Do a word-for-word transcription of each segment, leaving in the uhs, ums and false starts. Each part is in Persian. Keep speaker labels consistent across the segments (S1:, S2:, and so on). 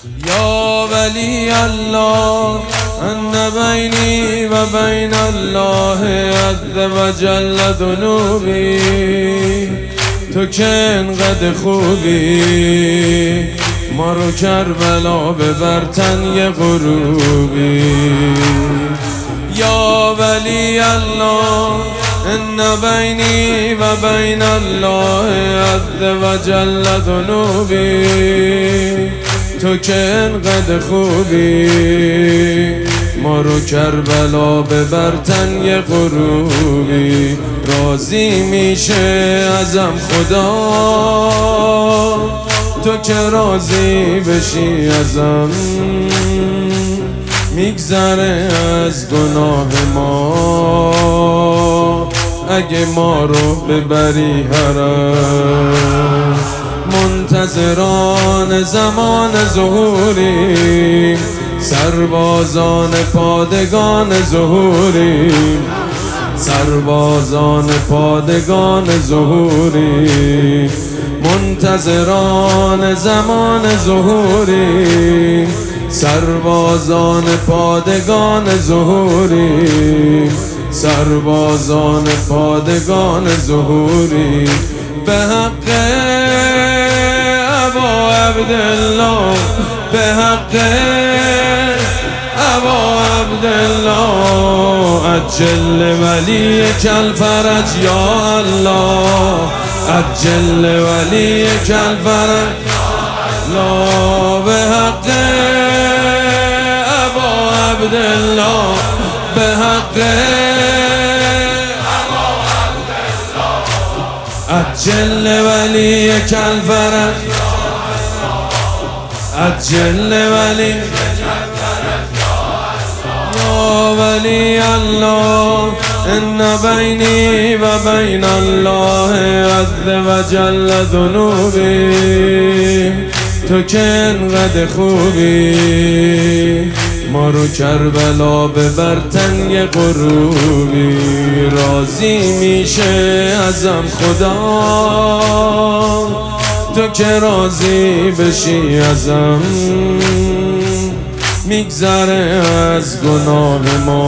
S1: یا ولی الله ان بینی و بین الله عز و جل ذنوبی، تو که انقدر خوبی ما رو کربلا ببر تنگ غروبی. یا ولی الله ان بینی و بین الله عز و جل ذنوبی، تو که انقدر خوبی ما رو کربلا ببر تنگ غروبی. راضی میشه ازم خدا تو که راضی بشی ازم، میگذره از گناه ما اگه ما رو ببری حرم. منتظران زمان ظهوریم، سربازان پادگان ظهوریم، سربازان پادگان ظهوریم. منتظران زمان ظهوریم، سربازان پادگان ظهوریم، سربازان پادگان ظهوریم. به حق ابا عبدالله، به حق ابا عبدالله، عجل ولی کل فرج یا الله، عجل ولی کل فرج لا. به حق ابا عبدالله، به حق عجل ولی کل فرج، عجل ولی یا ولی الله ان بینی و بین الله عز و جل ذنوبی، تو که انقدر خوبی ما رو کربلا ببر تنگ غروبی. راضی میشه ازم خدا تو که راضی بشی ازم، میگذره از گناه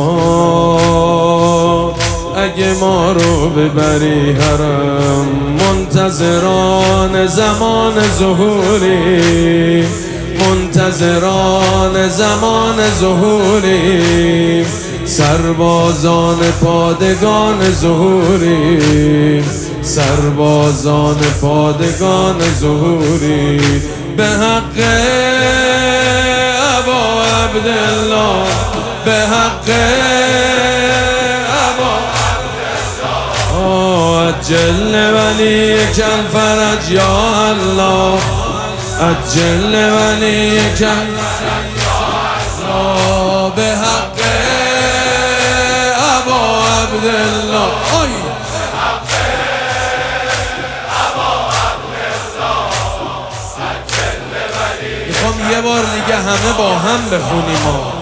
S1: ما اگه ما رو ببری حرم. منتظران زمان ظهوری، منتظران زمان ظهوری، سربازان پادگان ظهوری، سربازان پادگان ظهوری. به حق ابا عبدالله، به حق ابا عبدالله، عجل ولی کل فرج یا الله، عجل ولی کل فرج یا الله. به حق ابا عبدالله، میخوام یه بار دیگه همه با هم بخونیم ما.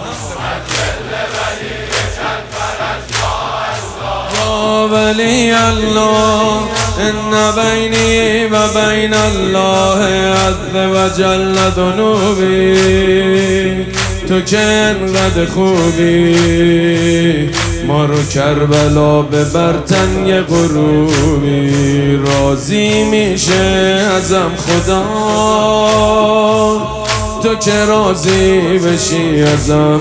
S1: یا ولی الله ان بینی و بین الله عز و جل ذنوبی، تو که انقدر خوبی ما رو کربلا ببر تنگ غروبی. راضی میشه ازم خدا تو که راضی بشی ازم،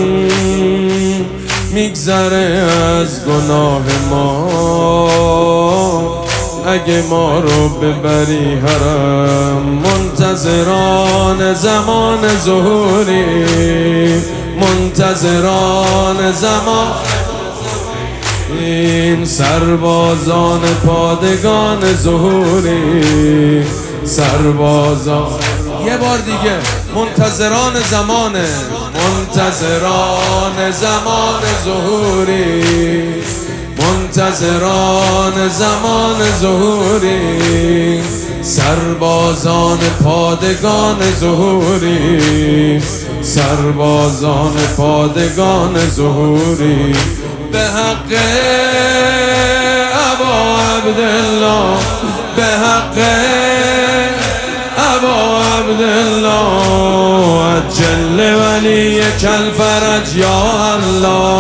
S1: میگذره از گناه ما اگه ما رو ببری حرم. منتظران زمان ظهوری، منتظران زمان این، سربازان پادگان ظهوری، سربازان. یه بار دیگه منتظران زمانه، منتظران زمان ظهوری، منتظران زمان ظهوری، سربازان پادگان ظهوری، سربازان پادگان ظهوری. به حق ابا عبدالله، به حق ابا عبدالله، جل ولی کل فرج یا الله